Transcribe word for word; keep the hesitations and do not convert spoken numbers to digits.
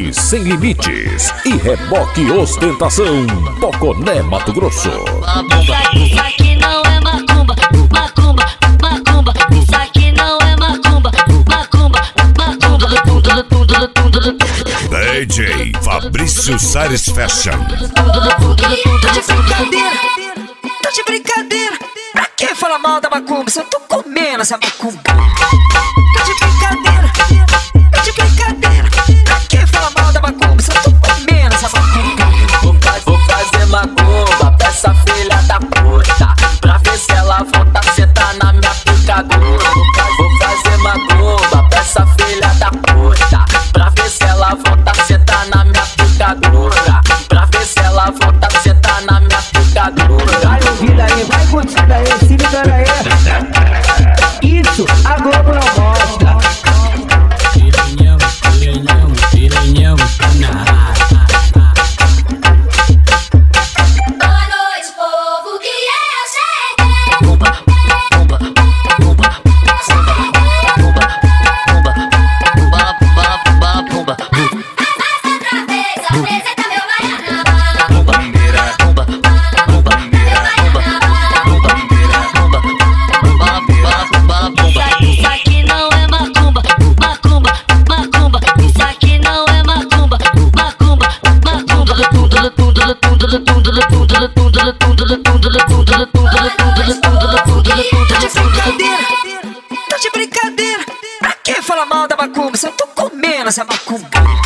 Emoções sem limites e reboque ostentação. Poconé, Mato Grosso. Isso aqui não é macumba, macumba, macumba. Isso aqui não é macumba, macumba, macumba. D J Fabrício Satisfaction. Tá de brincadeira, tá de brincadeira. Pra que falar mal da macumba se eu tô comendo essa macumba? Tá de brincadeira, tá de brincadeira. Pra que falar mal da macumba se eu tô comendo essa macumba? Vou, faz, vou fazer macumba pra essa filha da puta, pra ver se ela volta a sentar na minha picadura. Vou, faz, vou fazer macumba pra essa filha da puta, pra ver se ela volta a sentar na minha picadura. Pra ver se ela volta a sentar na minha picadura. Vai ouvindo aí, vai curtindo aí, se ligando aí. Isso, a Globo não mostra. Piranhão, piranhão, piranhão, tá na rata. Boa noite, povo, que eu cheguei. Bomba, bomba, bomba, bomba, bomba, bomba, bomba, bomba, bomba. Outra vez, apresenta meu baianaba. Bomba, bomba, bomba, bomba, bomba, bomba, bomba, bomba. Isso aqui não é macumba, macumba, macumba. Isso aqui não é macumba, macumba, macumba. Tá de brincadeira, tá de brincadeira. Pra que falar mal da macumba se eu tô comendo essa macumba?